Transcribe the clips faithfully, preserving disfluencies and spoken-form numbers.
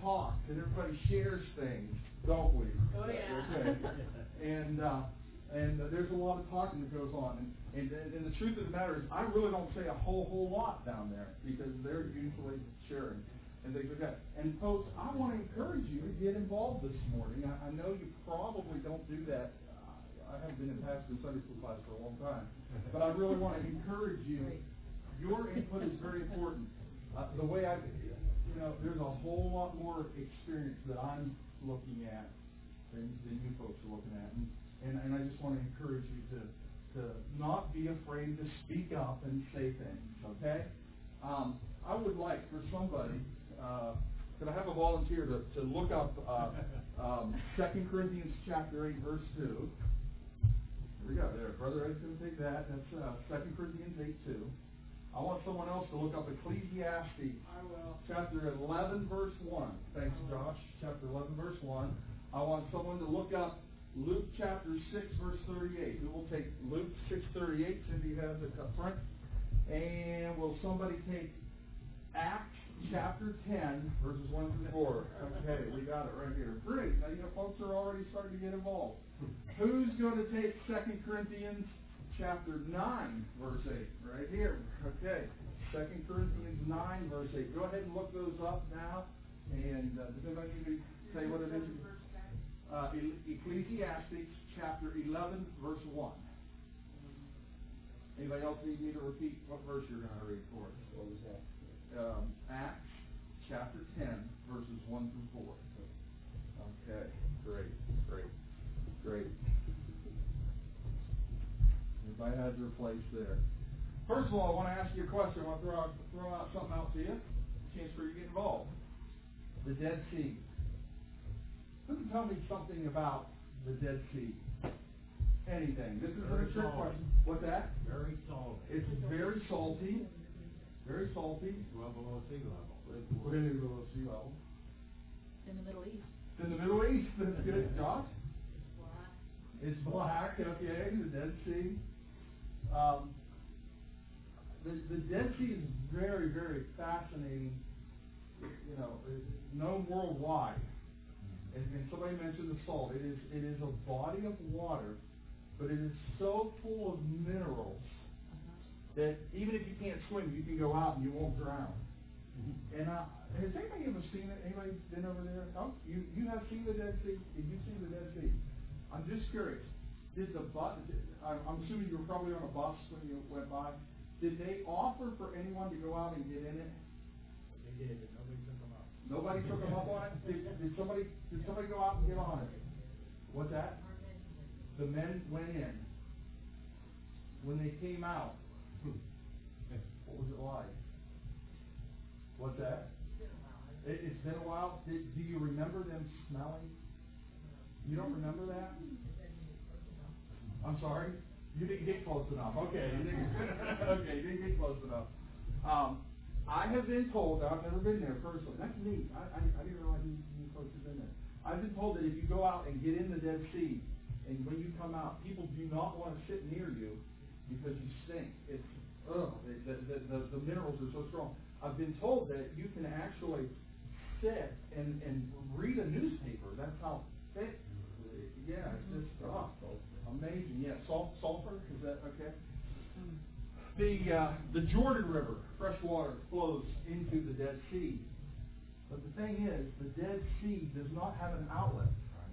talks and everybody shares things, don't we? Oh, yeah. Okay. And, uh, and there's a lot of talking that goes on. And, and, and the truth of the matter is, I really don't say a whole, whole lot down there because they're usually sharing and things like that. And folks, I want to encourage you to get involved this morning. I, I know you probably don't do that. Uh, I haven't been in pastor and Sunday school class for a long time. But I really want to encourage you. Your input is very important. Uh, the way I, you know, there's a whole lot more experience that I'm looking at than, than you folks are looking at. And, and, and I just want to encourage you to, to not be afraid to speak up and say things, okay? Um, I would like for somebody, uh, could I have a volunteer to, to look up uh, um, Second Corinthians chapter eight, verse two. Here we go. There, Brother Ed's going to take that. That's uh, Second Corinthians eight, two. I want someone else to look up Ecclesiastes. I will. Chapter eleven, verse one. Thanks, Josh. Chapter eleven, verse one. I want someone to look up Luke chapter six, verse thirty-eight. Who will take Luke six thirty-eight? Cindy has it up front. And will somebody take Acts chapter ten, verses one through four? Okay, we got it right here. Great. Now, you know, folks are already starting to get involved. Who's going to take Second Corinthians chapter nine, verse eight? Right here. Okay. Second Corinthians nine, verse eight. Go ahead and look those up now. And uh, does anybody need to say what it is? Uh, Ecclesiastes chapter eleven, verse one. Anybody else need me to repeat what verse you're going to read for us? What was that? Um, Acts chapter ten, verses one through four. Okay, great, great, great. Everybody has their place there. First of all, I want to ask you a question. I want to throw out, throw out something out to you. A chance for you to get involved. The Dead Sea. Who can tell me something about the Dead Sea? Anything. This is a trick question. What's that? Very salty. It's very salty. Very salty. Well below sea level. Way below sea level. In the Middle East. It's in the Middle East. That's good. Josh? Black. It's black. Okay. The Dead Sea. Um, the, the Dead Sea is very, very fascinating. You know, known worldwide. And, and somebody mentioned the salt. It is it is a body of water, but it is so full of minerals that even if you can't swim, you can go out and you won't drown. And uh, has anybody ever seen it? Anybody been over there? Oh, you you have seen the Dead Sea? Did you see the Dead Sea? I'm just curious. Did the bus? I'm assuming you were probably on a bus when you went by. Did they offer for anyone to go out and get in it? They did, but nobody took them up. Nobody took them up on it? Did, did somebody did somebody go out and get on it? What's that? The men went in. When they came out, what was it like? What's that? It, it's been a while. Did, do you remember them smelling? You don't remember that? I'm sorry? You didn't get close enough. Okay. You didn't, okay, you didn't get close enough. Um, I have been told, I've never been there personally. That's neat. I, I, I didn't realize you, you folks have been there. I've been told that if you go out and get in the Dead Sea, and when you come out, people do not want to sit near you because you stink. It's, ugh, the, the, the, the minerals are so strong. I've been told that you can actually sit and, and read a newspaper. That's how thick. Yeah, it's just oh, amazing. Yeah, Sul- sulfur, is that okay? The uh, the Jordan River, fresh water, flows into the Dead Sea. But the thing is, the Dead Sea does not have an outlet.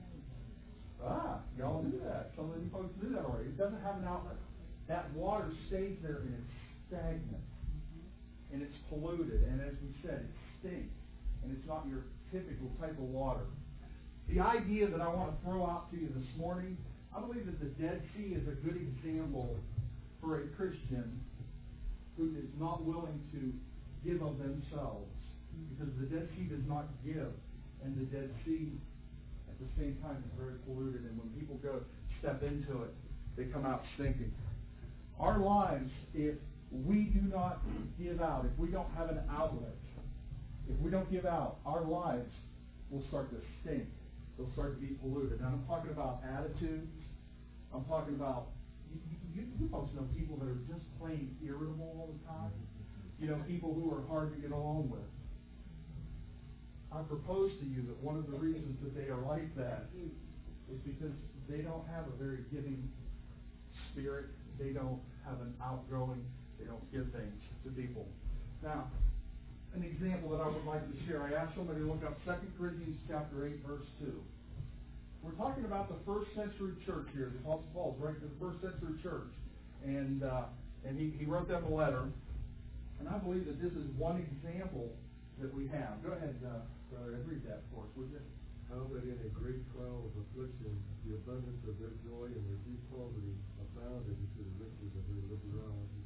Ah, y'all knew that. Some of you folks knew that already. It doesn't have an outlet. That water stays there and it's stagnant. And it's polluted. And as we said, it stinks. And it's not your typical type of water. The idea that I want to throw out to you this morning, I believe that the Dead Sea is a good example for a Christian who is not willing to give of themselves. Because the Dead Sea does not give. And the Dead Sea, at the same time, is very polluted. And when people go step into it, they come out stinking. Our lives, if we do not give out, if we don't have an outlet, if we don't give out, our lives will start to stink. They'll start to be polluted. And I'm talking about attitudes. I'm talking about, you, you, you folks know people that are just plain irritable all the time. You know, people who are hard to get along with. I propose to you that one of the reasons that they are like that is because they don't have a very giving spirit. They don't have an outgoing, they don't give things to people. Now, an example that I would like to share, I asked somebody to look up Second Corinthians chapter eight, verse two. We're talking about the first century church here. The Apostle Paul's writing to the first century church. And uh, and he, he wrote them a letter. And I believe that this is one example that we have. Go ahead, uh, brother, and read that for us, would you? How that in a great trial of affliction, the abundance of their joy and their deep poverty abounded into the riches of their liberality.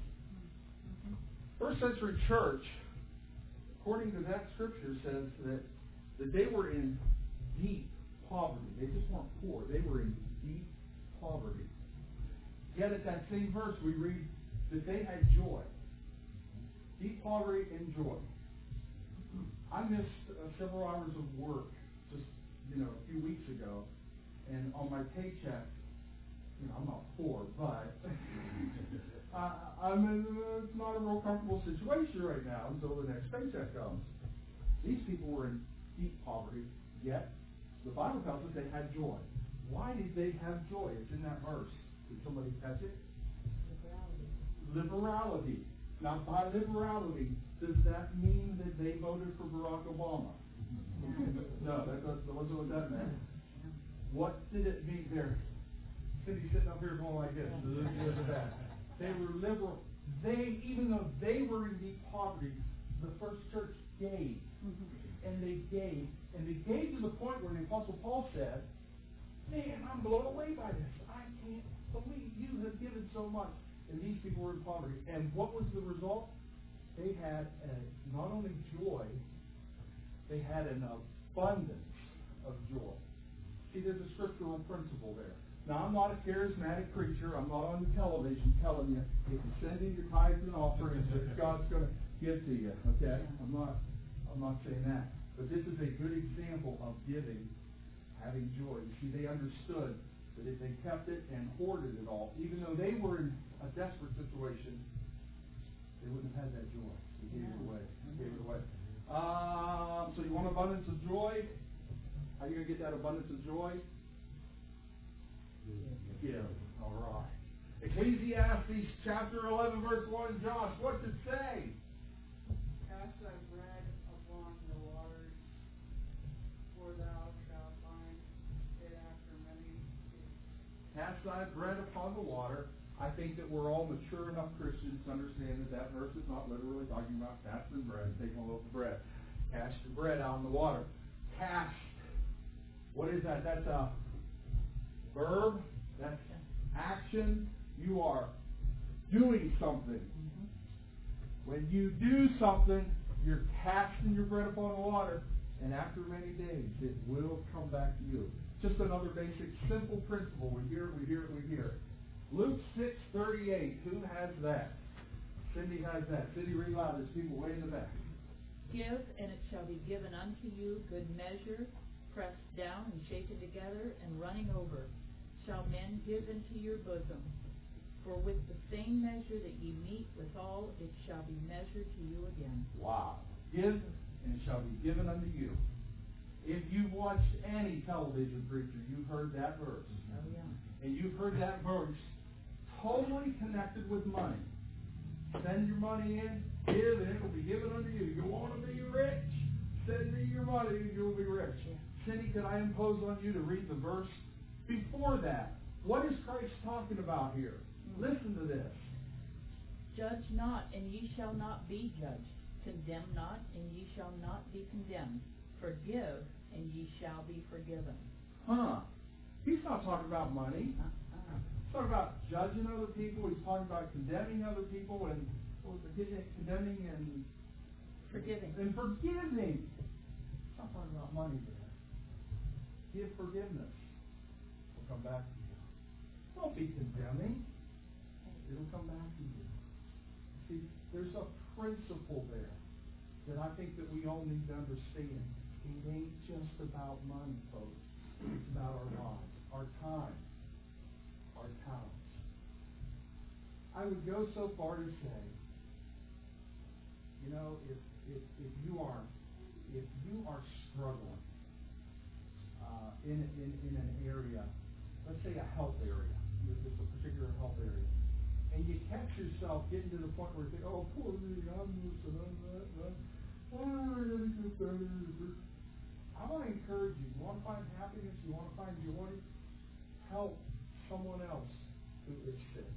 First century church, according to that scripture, says that, that they were in deep poverty. They just weren't poor. They were in deep poverty. Yet at that same verse we read that they had joy. Deep poverty and joy. I missed uh, several hours of work just, you know, a few weeks ago, and on my paycheck, you know, I'm not poor, but I, I'm in, uh, it's not a real comfortable situation right now until the next paycheck comes. These people were in deep poverty, yet the Bible tells us they had joy. Why did they have joy? It's in that verse. Did somebody catch it? Liberality. Liberality. Now, by liberality, does that mean that they voted for Barack Obama? No, that wasn't what that meant. What did it mean there? Cindy sitting up here going like this. Look at that. They were liberal. They, even though they were in deep poverty, the first church gave. And they gave. And they gave to the point where the Apostle Paul said, man, I'm blown away by this. I can't believe you have given so much. And these people were in poverty. And what was the result? They had a, not only joy, they had an abundance of joy. See, there's a scriptural principle there. Now, I'm not a charismatic preacher. I'm not on the television telling you if you send in your tithes and offerings that God's going to give to you. Okay? I'm not, I'm not saying that. But this is a good example of giving, having joy. You see, they understood that if they kept it and hoarded it all, even though they were in a desperate situation, they wouldn't have had that joy. They gave it away. They gave it away. Uh, so you want abundance of joy? How are you going to get that abundance of joy? Give. All right. Ecclesiastes chapter eleven, verse one. Josh, what's it say? Cast thy bread upon the waters, for thou shalt find it after many days. Cast thy bread upon the water. I think that we're all mature enough Christians to understand that that verse is not literally talking about casting bread, taking a loaf of bread. Cast your bread out in the water. Cast. What is that? That's a verb. That's action. You are doing something. Mm-hmm. When you do something, you're casting your bread upon the water, and after many days, it will come back to you. Just another basic, simple principle. We hear it, we hear it, we hear it. Luke six thirty-eight. Who has that? Cindy has that. Cindy, read loud. There's people way in the back. Give, and it shall be given unto you, good measure, pressed down and shaken together, and running over, shall men give into your bosom. For with the same measure that ye meet withal, it shall be measured to you again. Wow. Give, and it shall be given unto you. If you've watched any television preacher, you've heard that verse. Oh, yeah. And you've heard that verse totally connected with money. Send your money in, give, and it will be given unto you. You want to be rich? Send me your money, and you'll be rich. Yeah. Cindy, can I impose on you to read the verse before that? What is Christ talking about here? Mm. Listen to this. Judge not, and ye shall not be judged. Condemn not, and ye shall not be condemned. Forgive, and ye shall be forgiven. Huh. He's not talking about money. Uh-uh. He's talking about judging other people. He's talking about condemning other people and what was it? Condemning and Forgiving. and forgiving. He's not talking about money there. Give forgiveness. It'll come back to you. Don't be condemning. It'll come back to you. See, there's a principle there that I think that we all need to understand. It ain't just about money, folks. It's about our lives, our time, our talents. I would go so far to say, you know, if if, if you aren't if you are struggling uh, in, in, in an area, let's say a health area, it's a particular health area, and you catch yourself getting to the point where you think, oh, poor me, I'm this and I'm that, and I'm, oh, I gotta get better. I want to encourage you. You want to find happiness? You want to find joy? Help someone else who is sick.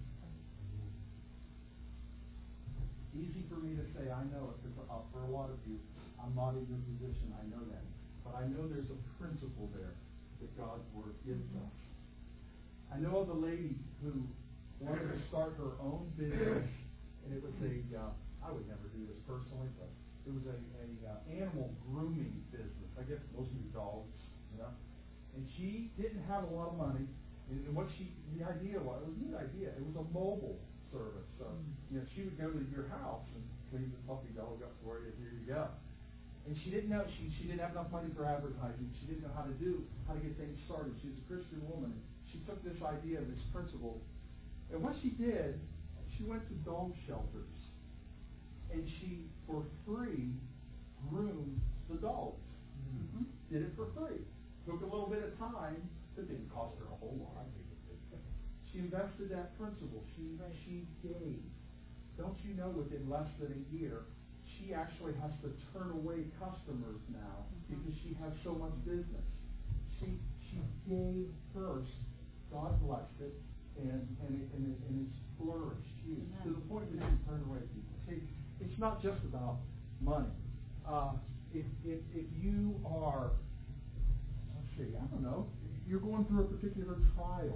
Easy for me to say, I know it, because uh, for a lot of you, I'm not in your position, I know that. But I know there's a principle there that God's Word gives us. I know of a lady who wanted to start her own business, and it was a, uh, I would never do this personally, but it was a, a uh, animal grooming business. I guess most of you dogs, you know. And she didn't have a lot of money, and, and what she, the idea was, it was a neat idea, it was a mobile service. So, you know, she would go to your house and clean the puppy dog up for you, here you go. And she didn't know, she, she didn't have enough money for advertising. She didn't know how to do, how to get things started. She was a Christian woman. She took this idea, this principle, and what she did, she went to dog shelters, and she, for free, groomed the dogs. Mm-hmm. Did it for free. Took a little bit of time, but didn't cost her a whole lot. She invested that principle. She, she gave. Don't you know within less than a year, she actually has to turn away customers now because she has so much business. She she gave first. God blessed it, and and it, and, it, and it's flourished. She, to the point that she turned away people. See, it's not just about money. Uh, if if if you are, let's see, I don't know, you're going through a particular trial,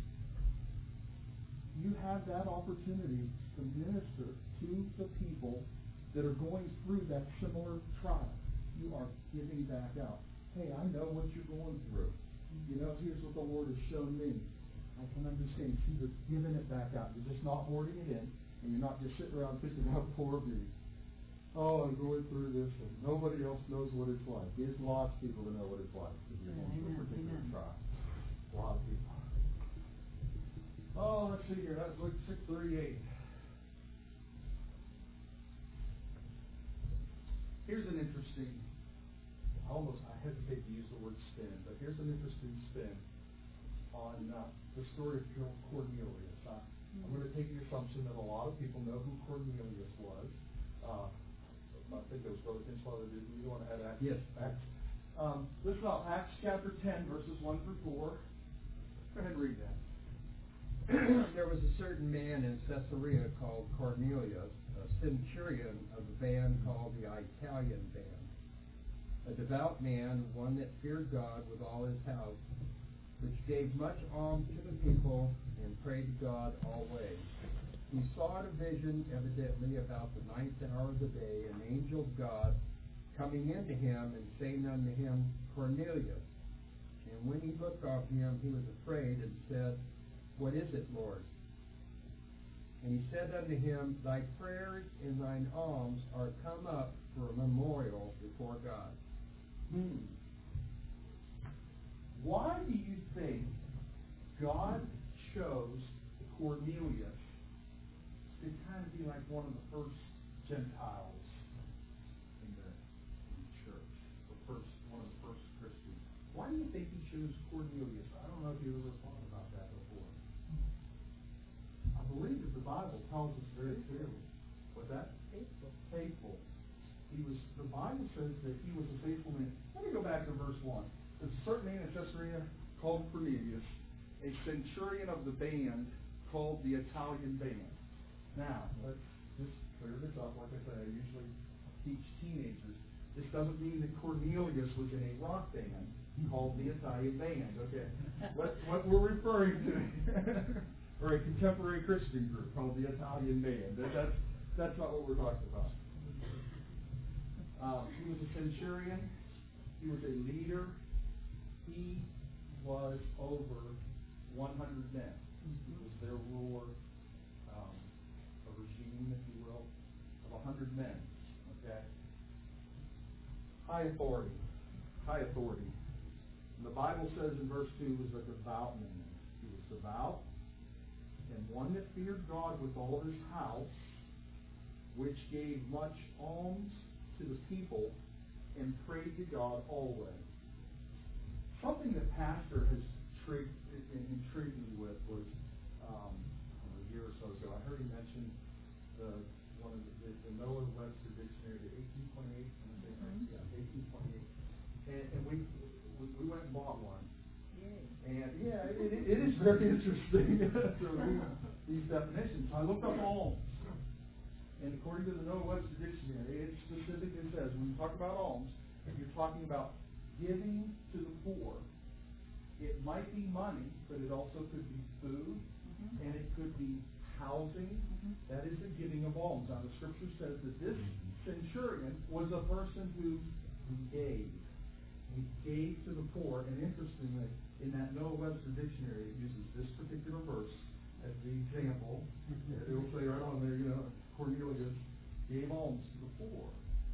you have that opportunity to minister to the people that are going through that similar trial. You are giving back out. Hey, I know what you're going through. You know, here's what the Lord has shown me. I can understand. See, you're giving it back out. You're just not hoarding it in, and you're not just sitting around thinking, how poor me. Oh, I'm going through this, and nobody else knows what it's like. There's lots of people that know what it's like if you're going through a particular trial. A lot of people. Oh, let's see here. That's Luke six thirty-eight. Here's an interesting, almost, I hesitate to use the word spin, but here's an interesting spin on uh, the story of Cornelius. Uh, I'm going to take the assumption that a lot of people know who Cornelius was. Uh, I think it was Brother Kinsfather. Did you want to add Acts? Yes. Acts. Um, listen up, Acts chapter ten, verses one through four. Go ahead and read that. There was a certain man in Caesarea called Cornelius, a centurion of a band called the Italian band, a devout man, one that feared God with all his house, which gave much alms to the people and prayed to God always. He saw in a vision, evidently about the ninth hour of the day, an angel of God coming into him and saying unto him, Cornelius. And when he looked on him, he was afraid and said, What is it, Lord? And he said unto him, Thy prayers and thine alms are come up for a memorial before God. Hmm. Why do you think God chose Cornelius to kind of be like one of the first Gentiles in the, in the church, the first one of the first Christians? Why do you think he chose Cornelius? I don't know if you ever thought about that before. I believe that the Bible tells us very clearly. What's that? Faithful. Faithful. He was. The Bible says that he was a faithful man. Let me go back to verse one. There's a certain man in Caesarea called Cornelius, a centurion of the band called the Italian band. Now, let's just clear this up. Like I said, I usually teach teenagers. This doesn't mean that Cornelius was in a rock band called the Italian band. Okay, what what we're referring to, or a contemporary Christian group called the Italian band. That, that's that's not what we're talking about. Um, he was a centurion. He was a leader. He was over one hundred men. He was their ruler, um, a regime, if you will, of one hundred men. Okay? High authority. High authority. And the Bible says in verse two, he was a devout man. He was devout, and one that feared God with all his house, which gave much alms to the people and prayed to God always. Something that Pastor has intrigued, intrigued me with was um, a year or so ago. I heard he mention the one of the, the Noah Webster Dictionary, the eighteen twenty-eight. Mm-hmm. Yeah, eighteen twenty-eight. And, and we, we we went and bought one. Yay. And yeah, it, it, it is very interesting to read these definitions. I looked up alms. And according to the Noah Webster Dictionary, it specifically says, when you talk about alms, you're talking about giving to the poor. It might be money, but it also could be food, Mm-hmm. and it could be housing. Mm-hmm. That is the giving of alms. Now, the Scripture says that this centurion was a person who, who gave. He gave to the poor, and interestingly, in that Noah Webster Dictionary, it uses this particular verse as the example. It will say right on there, you know, Cornelius gave alms to the poor.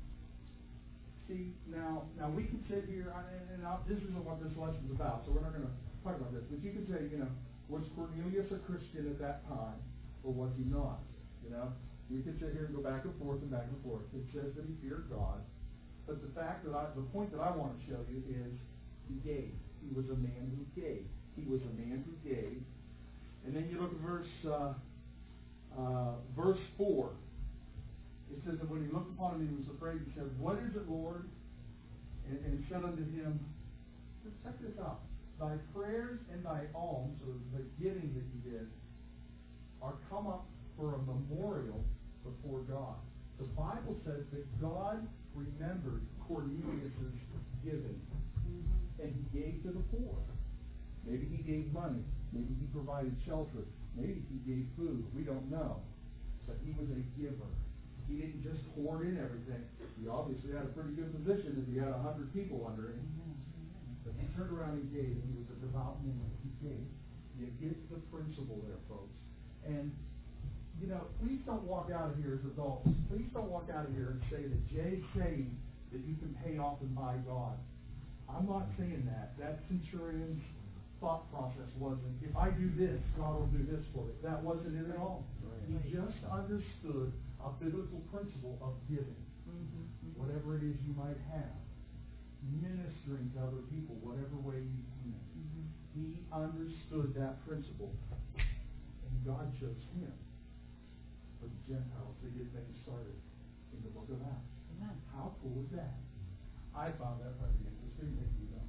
See, now, now we can sit here, and, and I'll, this isn't what this lesson is about, so we're not going to talk about this. But you could say, you know, was Cornelius a Christian at that time, or was he not? You know, we could sit here and go back and forth and back and forth. It says that he feared God, but the fact that I, the point that I want to show you is he gave. He was a man who gave. He was a man who gave. And then you look at verse. Uh, Uh, verse four, it says that when he looked upon him, he was afraid. He said, "What is it, Lord?" And, and he said unto him, check this out, "Thy prayers and thy alms," or the giving that you did, "are come up for a memorial before God." The Bible says that God remembered Cornelius' giving, Mm-hmm. and he gave to the poor. Maybe he gave money. Maybe he provided shelter. Maybe he gave food. We don't know. But he was a giver. He didn't just hoard in everything. He obviously had a pretty good position if he had a hundred people under him. But he turned around and gave, and he was a devout man. He gave. You get the principle there, folks. And, you know, please don't walk out of here as adults. Please don't walk out of here and say that Jay's saying that you can pay off and buy God. I'm not saying that. That centurion's thought process wasn't, if I do this, God will do this for me. That wasn't it at all. Right. He just understood a biblical principle of giving. Mm-hmm. Whatever it is you might have. Ministering to other people, whatever way you can. Mm-hmm. He understood that principle. And God chose him for the Gentiles to get things started in the book of Acts. Amen. How cool is that? I found that pretty interesting. Thank you.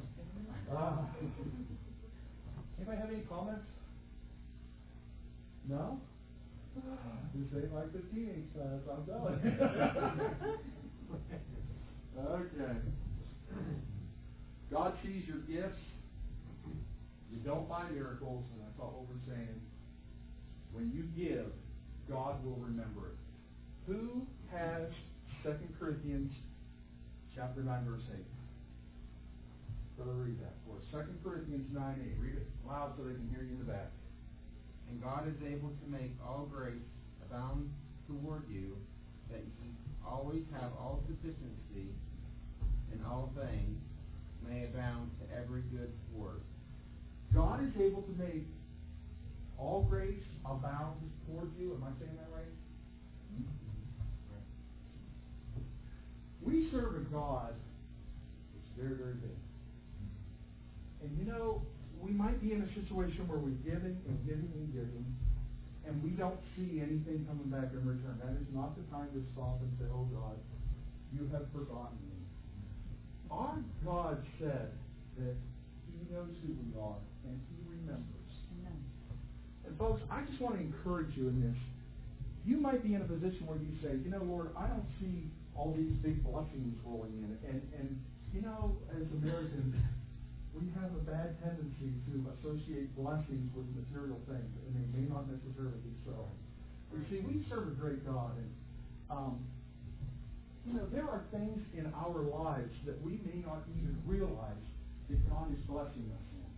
Uh, anybody have any comments? No? This ain't like the teenage class, I'm telling you. Okay. God sees your gifts. You don't buy miracles, and that's all we're saying. When you give, God will remember it. Who has Second Corinthians chapter nine, verse eight? Brother, read that for us. Second Corinthians nine eight. Read it loud so they can hear you in the back. And God is able to make all grace abound toward you, that ye always have all sufficiency in all things, may abound to every good work. God is able to make all grace abound toward you. Am I saying that right? We serve a God that's very, very big. And you know, we might be in a situation where we're giving and giving and giving, and we don't see anything coming back in return. That is not the time to stop and say, "Oh God, you have forgotten me." Our God said that He knows who we are, and He remembers. Amen. And folks, I just want to encourage you in this. You might be in a position where you say, "You know, Lord, I don't see all these big blessings rolling in." And, and you know, as Americans, we have a bad tendency to associate blessings with material things, and they may not necessarily be so. You see, we serve a great God, and um, you know, there are things in our lives that we may not even realize that God is blessing us in.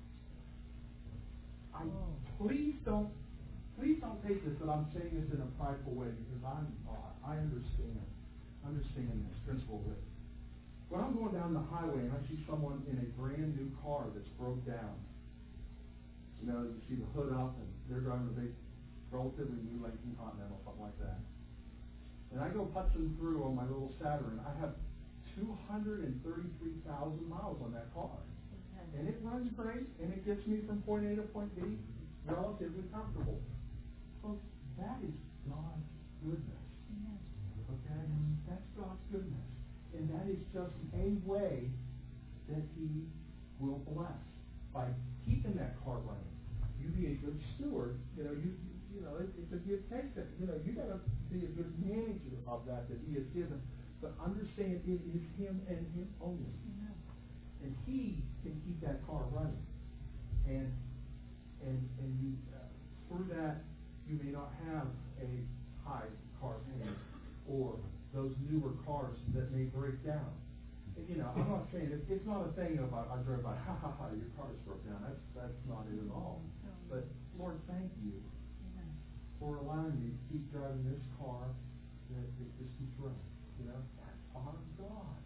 I, please don't, please don't take this that I'm saying this in a prideful way, because I'm, uh, I understand, understand this principle that when I'm going down the highway and I see someone in a brand new car that's broke down, you know, you see the hood up and they're driving a big, relatively new Lincoln Continental, something like that. And I go putzing through on my little Saturn. I have two hundred thirty-three thousand miles on that car. And it runs great, and it gets me from point A to point B relatively comfortable. Folks, that is God's goodness. Okay? That's God's goodness. And that is just a way that He will bless by keeping that car running. You be a good steward, you know, you you know, it, it's a give take that, you know, you gotta be a good manager of that that He has given. But understand it is Him and Him only. And He can keep that car running. And and and you uh, through that you may not have a high car payment or those newer cars that may break down. You know, I'm not saying it, it's not a thing of I, I drove by, ha ha ha, your car's broke down. That's that's not it at all. But Lord, thank you for allowing me to keep driving this car that, that just keeps running. You know, that's our God.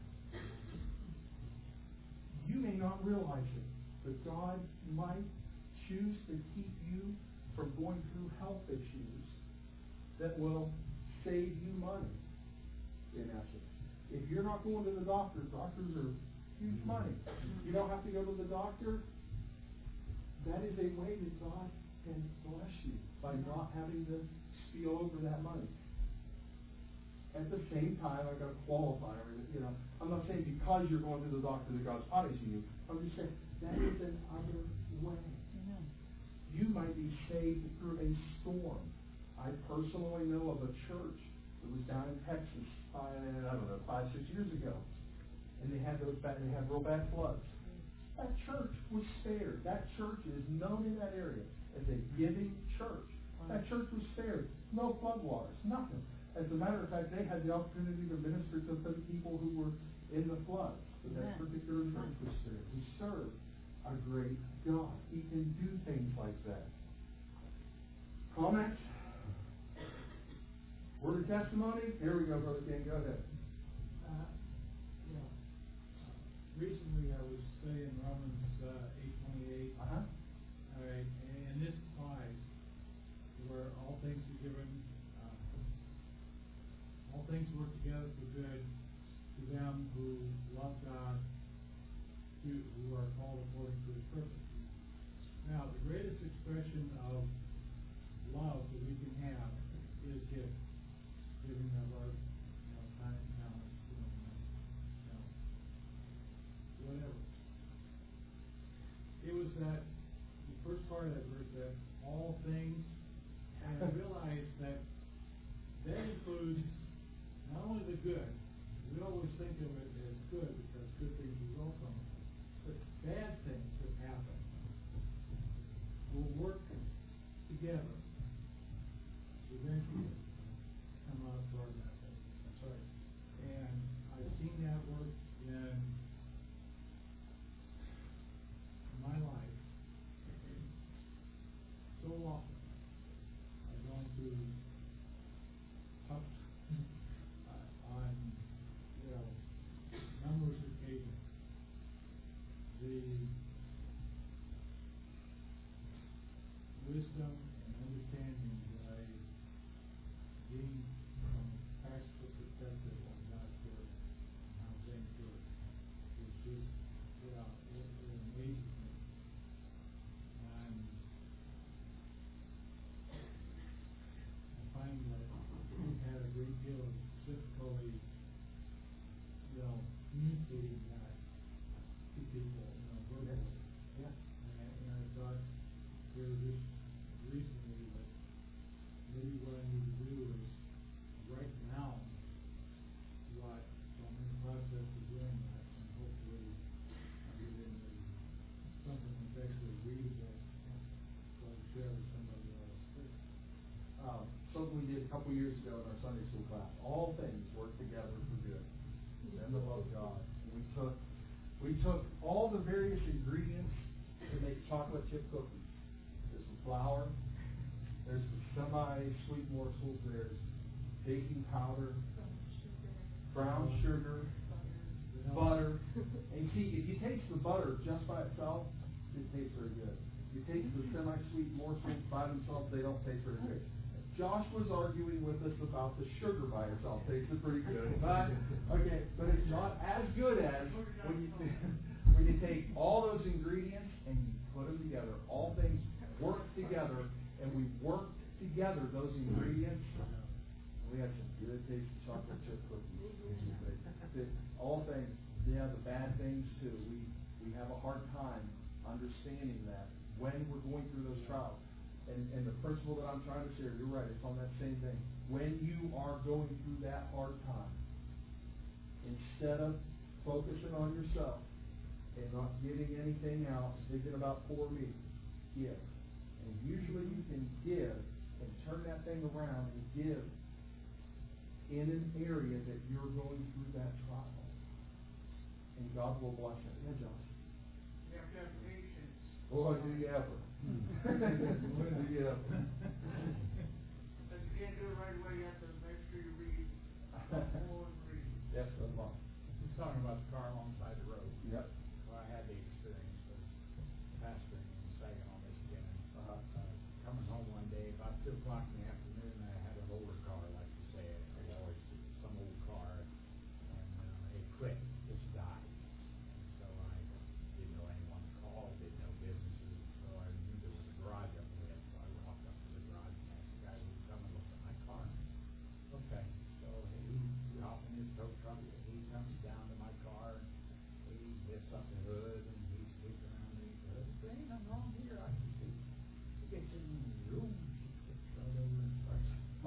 You may not realize it, but God might choose to keep you from going through health issues that will save you money, in essence. If you're not going to the doctor, doctors are huge money. You don't have to go to the doctor. That is a way that God can bless you by not having to spill over that money. At the same time, I've got to qualify. You know, I'm not saying because you're going to the doctor that God's punishing you. I'm just saying that is another way. Amen. You might be saved through a storm. I personally know of a church that was down in Texas, uh, I don't know, five, six years ago, and they had those bad, they had real bad floods. That church was spared. That church is known in that area as a giving church. That church was spared. No floodwaters, nothing. As a matter of fact, they had the opportunity to minister to the people who were in the flood. But that particular church was spared. We serve a great God. He can do things like that. Comments? Word of testimony? Here we go, Brother Ken. Go ahead. Uh, yeah. Uh, recently I was studying Romans uh, eight twenty-eight. Uh-huh. All right, and this applies where all things are given. All things work together for good to them who love God, who, who are called according to His purpose. Now, the greatest expression of love that we can have is giving. Giving of our, you know, time, talent, you know, you know, whatever. It was that, the first part of that verse, that all things, and I realized that that includes not only the good, we always think of it as good because good things result from it, but bad things that happen will work together eventually come out for our benefit. That's right. And I've seen that work in my life so often. I've gone through tough on, you know, numerous occasions. The wisdom and understanding that I gained from a practical perspective of God's Word and how things work is just, yeah, it, it amazes me. And I find that we've had a great deal of difficulty, you know, communicating that to people, you know, verbally. Yeah. And I, and I thought here just recently that maybe what I need to do is write down what, so I'm in the process of doing that, and hopefully I'll get into something that's actually readable, so I can share with somebody else. Uh, something we did a couple years ago in our Sunday school class. All things work together for good. And the love of God. We took we took all the various ingredients to make chocolate chip cookies. There's some flour, there's some semi-sweet morsels, there's baking powder, brown sugar, butter. And see, if you taste the butter just by itself, it tastes very good. If you taste the semi-sweet morsels by themselves, they don't taste very good. Josh was arguing with us about the sugar by itself. Tasted pretty good, but okay, but it's not as good as when you when you take all those ingredients and you put them together. All things work together, and we worked together those ingredients. We had some good tasty chocolate chip cookies. The, all things, yeah, the bad things too. We we have a hard time understanding that when we're going through those trials. And, and the principle that I'm trying to share, you're right, it's on that same thing. When you are going through that hard time, instead of focusing on yourself and not giving anything else, thinking about poor me, give. And usually you can give and turn that thing around and give in an area that you're going through that trial. And God will bless it. Yeah, Josh. You have to have patience. Boy, do you ever. When do you ever. Because you can't do it right away, you have to make sure you read the whole ingredient. Yes, that's fine. He's talking about the car alongside the road. Yep. Well, I had the experience of pastoring in Saginaw, Michigan. Uh-huh. Uh, coming home one day, about two o'clock in the afternoon, I had an older car, like you say, it was always some old car, and uh, it quit, just died. And so I didn't know anyone to call, didn't know businesses, so I knew there was a garage up ahead. So I walked up to the garage and asked the guy who was coming to look at my car. Okay, so he, he hopped in his tow truck, and he comes down to my car, and he lifts up the hood, and he's peeking around underneath the hood. There ain't nothing wrong here, I can see. He gets in the room, he gets right over and starts. So,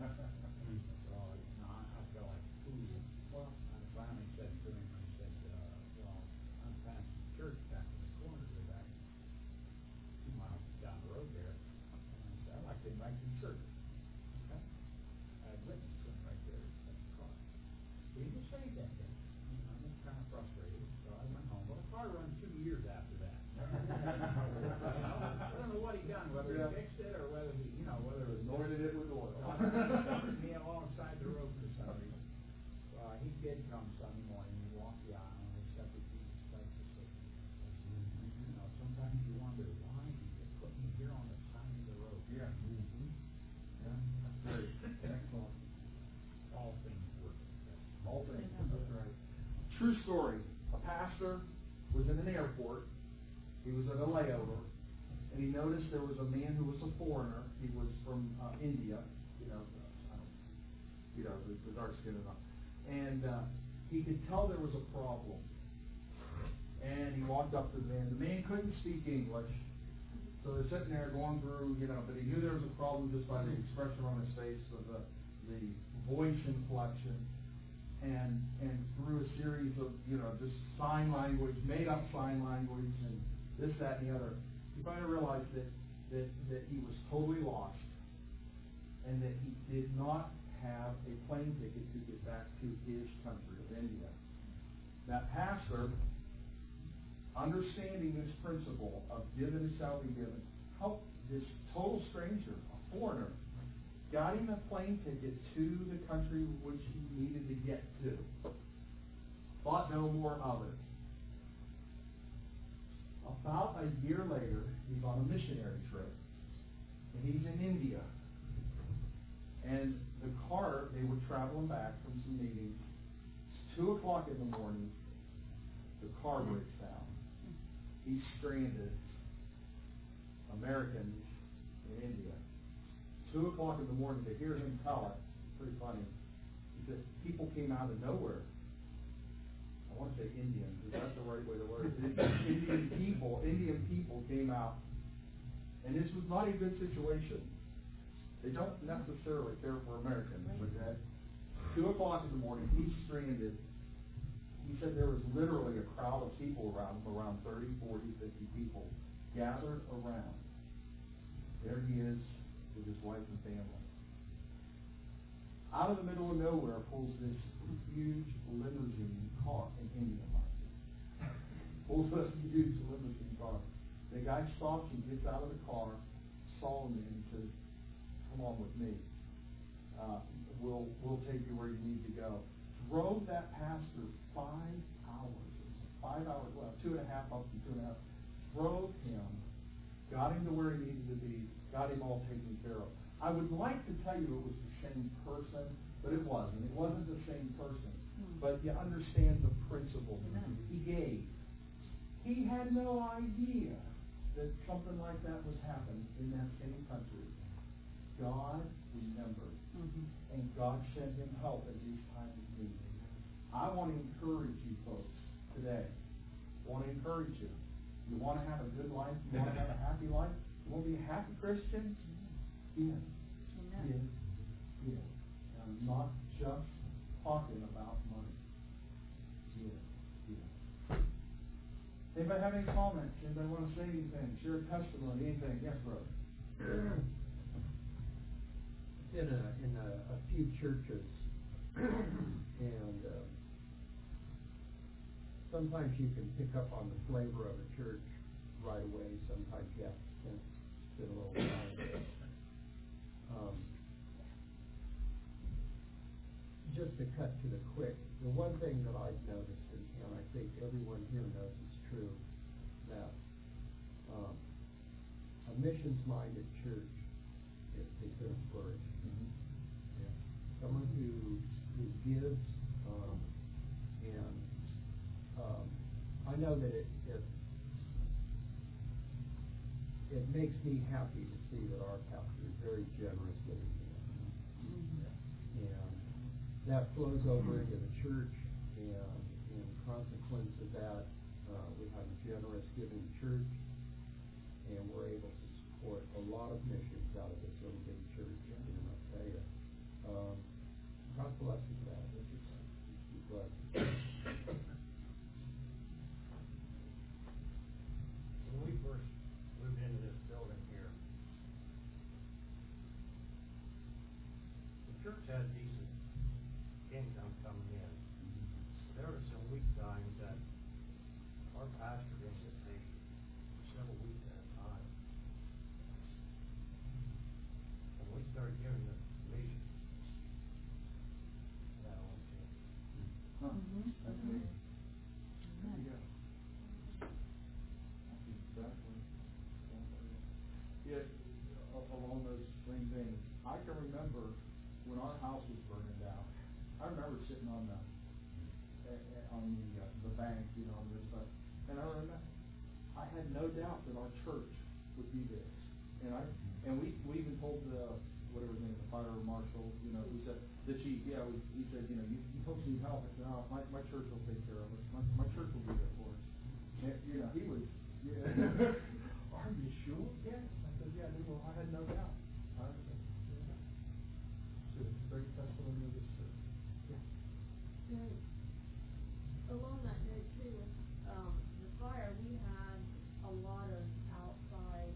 you know, I, I felt like a fool. Well, I finally said to him, I said, uh, well, I'm past the church back in the corner there, back two miles down the road there. And I said, I'd like to invite you to church. Okay? I had witnessed to him right there at the car. He didn't say that day. You know, I was kind of frustrated, so I went home. Well, the car run two years after that. I don't know what he done, whether Yeah. he fixed it or whether he, you know, whether it was Anointed it with oil. me alongside the road for some reason. Uh, he did come Sunday morning. He walked the aisle and accepted Jesus Christ as Savior. You know, sometimes you wonder, why did you put me here on the side of the road? Yeah. Mm-hmm. Yeah. That's great. Excellent. All things work together. All things. That's right. True story. A pastor was in an airport. He was at a layover, and he noticed there was a man who was a foreigner. He was from uh, India, you know, I don't, you know, the, the dark skin and all. And uh, he could tell there was a problem. And he walked up to the man. The man couldn't speak English, so they're sitting there going through, you know, but he knew there was a problem just by the expression on his face, of the the voice inflection. And and through a series of, you know, just sign language, made up sign language, and this, that, and the other, he finally realized that, that, that he was totally lost, and that he did not have a plane ticket to get back to his country of India. That pastor, understanding this principle of given shall be given, helped this total stranger, a foreigner, got him a plane ticket to the country which he needed to get to. Thought no more of it. About a year later, he's on a missionary trip, and he's in India. And the car, they were traveling back from some meetings. It's two o'clock in the morning. The car breaks down. He's stranded. Americans in India. Two o'clock in the morning, to hear him tell it, pretty funny. He said, people came out of nowhere. I want to say Indians, is that the right way to word it? Indian people, Indian people came out. And this was not a good situation. They don't necessarily care for Americans, okay? Two o'clock in the morning, he's stranded. He said there was literally a crowd of people around him, around thirty, forty, fifty people, gathered around. There he is with his wife and family. Out of the middle of nowhere pulls this huge limousine car, an Indian line. Pulls this huge limousine car. The guy stops and gets out of the car, saw him, and says, come on with me. Uh, we'll, we'll take you where you need to go. Drove that pastor five hours. Five hours, well, two and a half up and two and a half. Drove him, got him to where he needed to be, got him all taken care of. I would like to tell you it was the same person, but it wasn't. It wasn't the same person. Hmm. But you understand the principle. Amen. He gave. He had no idea that something like that was happening in that same country. God remembered. Mhm. And God sent him help at these times of need. I want to encourage you folks today. I want to encourage you. You want to have a good life? You want to have a happy life? You want to be a happy Christian? Give. Amen. Give. Give. And I'm not just talking about money. Give. Give. Anybody have any comments? Anybody want to say anything? Share a testimony? Anything? Yes, brother. In a in a, a few churches, and uh, sometimes you can pick up on the flavor of a church right away. Sometimes you have to spend, spend a little time there. Um, just to cut to the quick, the one thing that I've noticed, and, and I think everyone here knows it's true, that um, a missions-minded church is, is going to flourish. Mm-hmm. Yeah. Someone who who gives, um, and um, I know that it, it it makes me happy to see that our pastor is very generous with his hands. Mm-hmm. And that flows over into the church, and in consequence of that, uh, we have a generous giving church, and we're able to support a lot of missions out of this little bitty church. And I'll tell you, um, God bless you for that. That's just, be blessed. When we first moved into this building here, the church had decent income coming in. There were some week times that our pastor didn't get paid for several weeks at a time. And we started giving the mission. That all changed. Huh. Mhm. That's Mhm. neat. There you go. That's exactly, exactly it. Yeah, a- along those same veins, I can remember when our house was burning down. I remember sitting on the eh, eh, on the uh, the bank, you know, on this stuff, and I remember I had no doubt that our church would be this, and I and we we even told the whatever his name, the fire marshal, you know, he said the chief, yeah, we, he said, you know, you, you folks need help. I said, oh, my my church will take care of us. My my church will be there for us. And, you know, he was, yeah. Are you sure? Yes. I said, yeah, we will. I had no doubt. I said, yeah. So it's a great testimony of this church. Yeah. And along that note too, um, the fire, we had a lot of outside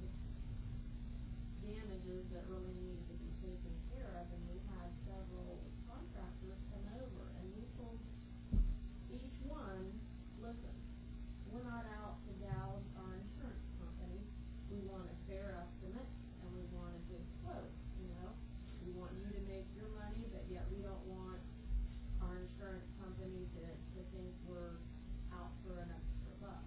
damages that really needed to be taken care of, and we had several contractors come over, and we told each one, listen, we're not out to gouge our insurance company. We want a fair estimate, and we want a good quote, you know? We want you to make your money, but yet we don't want our insurance company to, to think we're out for an extra buck.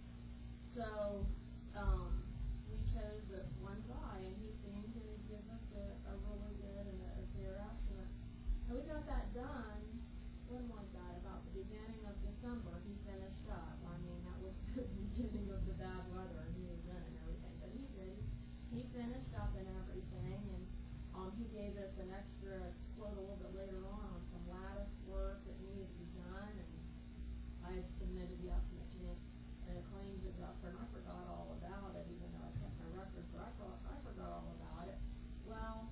So, um, we chose this one guy, and he seemed to give us a, a really good and a, a fair estimate. And we got that done, when was that, about the beginning of December, he finished up. I mean, that was the beginning of the bad weather, and he was in and everything, but he did. He finished up and everything, and, um, he gave us an extra quote a little bit later on on some lattice work that needed to be done, and I had submitted the estimate to him and a claims adjuster, and I forgot all about it, even though I kept my records, but I thought, I forgot all about it. Well,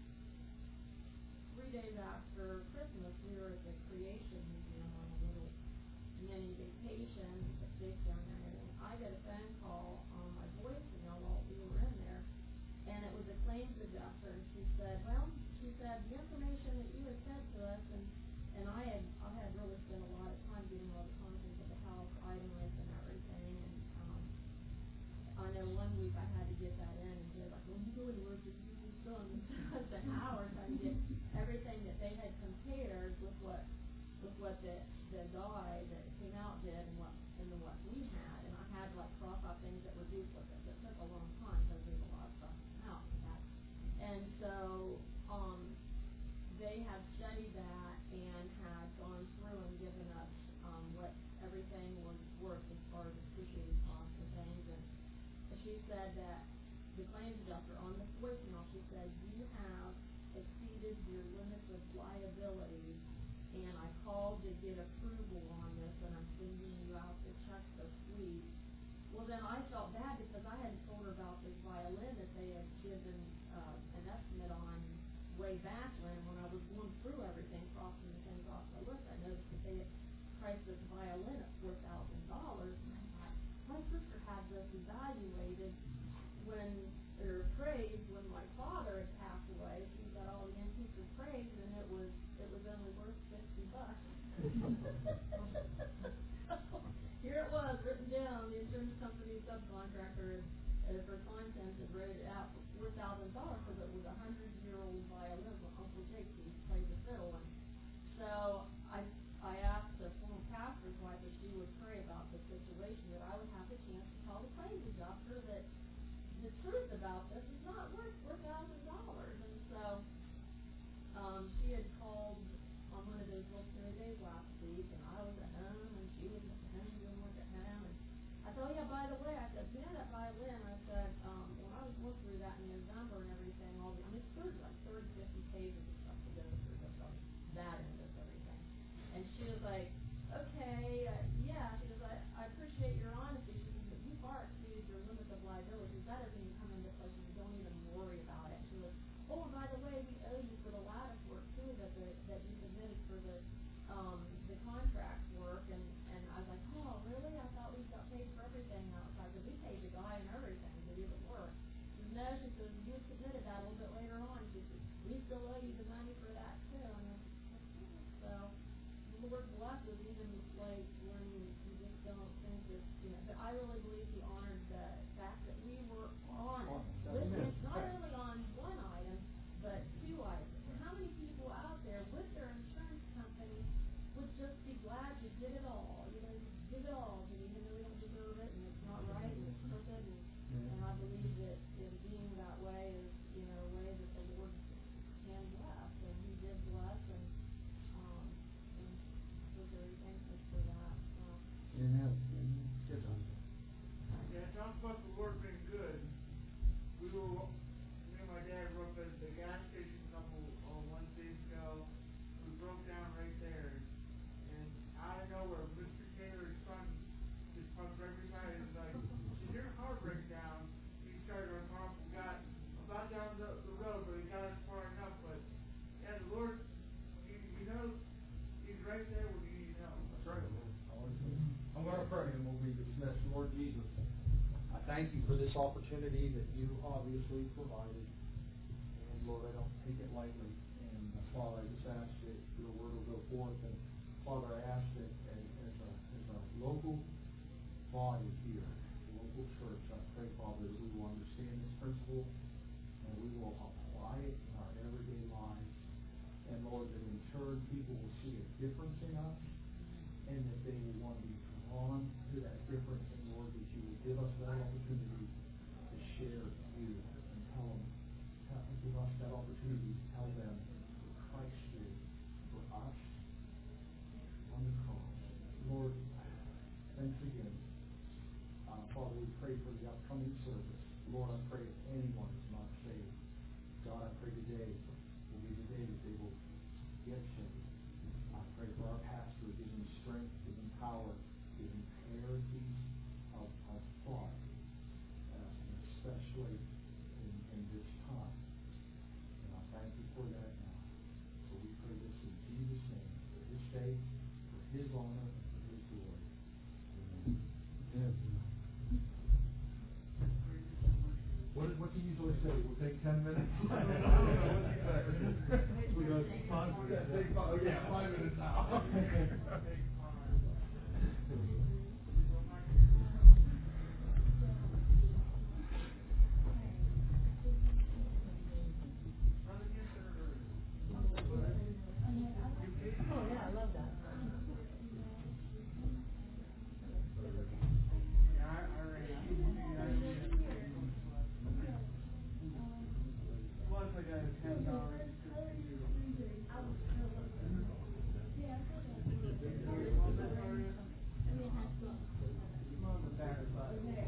three days after Christmas, we were at the Creation Museum on a little mini vacation, the big down there and everything. I got a phone call on my voicemail while we were in there, and it was a claims adjuster, and she said, well, she said, the information that you had sent to us, and, and I had, I had really spent a lot of time getting all the contents of the house itemized and everything, and, um, I know one week I had to get that in, and they're like, well, you doing work, this is done, and so I spent hours trying to get everything that they had compared with what, with what the, the guy that came out did and what, and then what we had, and I had like cross out things that were duplicates. It took a long time because there's a lot of stuff out and that. And so she said that the claims adjuster on the voicemail, she said, you have exceeded your limits of liability, and I called to get approval on this, and I'm sending you out the check this week. Well, then I felt bad because I hadn't told her about this violin that they had given, uh, an estimate on way back when, when I was going through everything, crossing the things off the list. I noticed that they had priced this violin at four thousand dollars, and I thought, my sister had this evaluated when, or appraised when my father had passed away. She got all the antiques appraised, and it was, it was only worth fifty bucks. Here it was, written down, the insurance company subcontractor, uh, for contents, had wrote it out for four thousand dollars, because it was a hundred-year-old violin from Uncle Jake, he played the fiddle, and so I, I asked the former pastor's wife if she would pray about the situation, that I would have the chance to tell the claims adjuster that the truth about this is not worth four thousand dollars, and so, um, she had called on one of those little snowy days last week, and I was at home, and she was at home, doing work at home, and I said, oh yeah, by the way, I said, you know that violin, I said, um, when I was going through that in November and everything, all the, I mean, it's thirty, like thirty, fifty pages of stuff to go through, just on that end of everything. And she was like, okay, uh, yeah, she goes, I, I appreciate your honesty, she says, but you far exceeded your limits of liability, that doesn't even come into play, so don't even worry about it. She goes, oh, and by the way, we owe you for the lattice work too, that the, that you submitted for the, um, the contract work, and, and I was like, oh, really? I thought we got paid for everything outside, because we paid the guy and everything to do the work. She says, no, she says, you submitted that a little bit later on, she says, we still owe you the money for that too, and I was like, okay, so, the Lord blesses even like when you just don't think that, you know, but I really believe He honored the fact that we were honest with Him, not only on one item, but two items. How many people out there with their insurance company would just be glad you did it all, you know, you give it all, and even though we don't deserve it, and it's not right, and it's crooked, and, and I believe that in being that way is, you know, a way that the Lord can bless, and He did bless, and, um, and we're very thankful for that, so. Amen. Yes, sir. Yeah, talk about the Lord being good. We were, me and my dad were up at the gas station a couple, oh, Wednesdays ago. We broke down right there, and out of nowhere, Mister Taylor's son just parked right beside us. He's like, did your car break down? He started our car, we got about down the, the road, but he got us far enough. But yeah, the Lord, He, he knows He's right there when you need help. That's right. I'm going to pray and we'll be dismissed. Lord Jesus, I thank you for this opportunity that you obviously provided. And Lord, I don't take it lightly. And uh, Father, I just ask that your word will go forth. And Father, I ask that as, as, a, as a local body here, a local church, I pray, Father, that we will understand this principle and we will apply it in our everyday lives. And Lord, that in turn people will see a difference in us, and that they will want to be drawn to that difference, and Lord, that you will give us that opportunity to share you and tell them, tell, give us that opportunity to tell them what Christ did for us on the cross. Lord, thanks again. Uh, Father, we pray for the upcoming service. Lord, I pray if anyone is not saved, God, I pray today will be the day that they will get saved. I pray for our pastor, give him strength, give him power, give him clarity of, of thought, uh, and especially in, in this time. And I thank you for that now. So we pray this in Jesus' name, for his sake, for his honor, and for his glory. Amen. Yes. What, what do you usually say? We'll take ten minutes? I don't know. What's he say? We got five minutes. Take five, oh, yeah, five minutes now. Oh, yeah, I love that. Yeah, I, I ran out. Plus, I got a ten dollar. On the back side.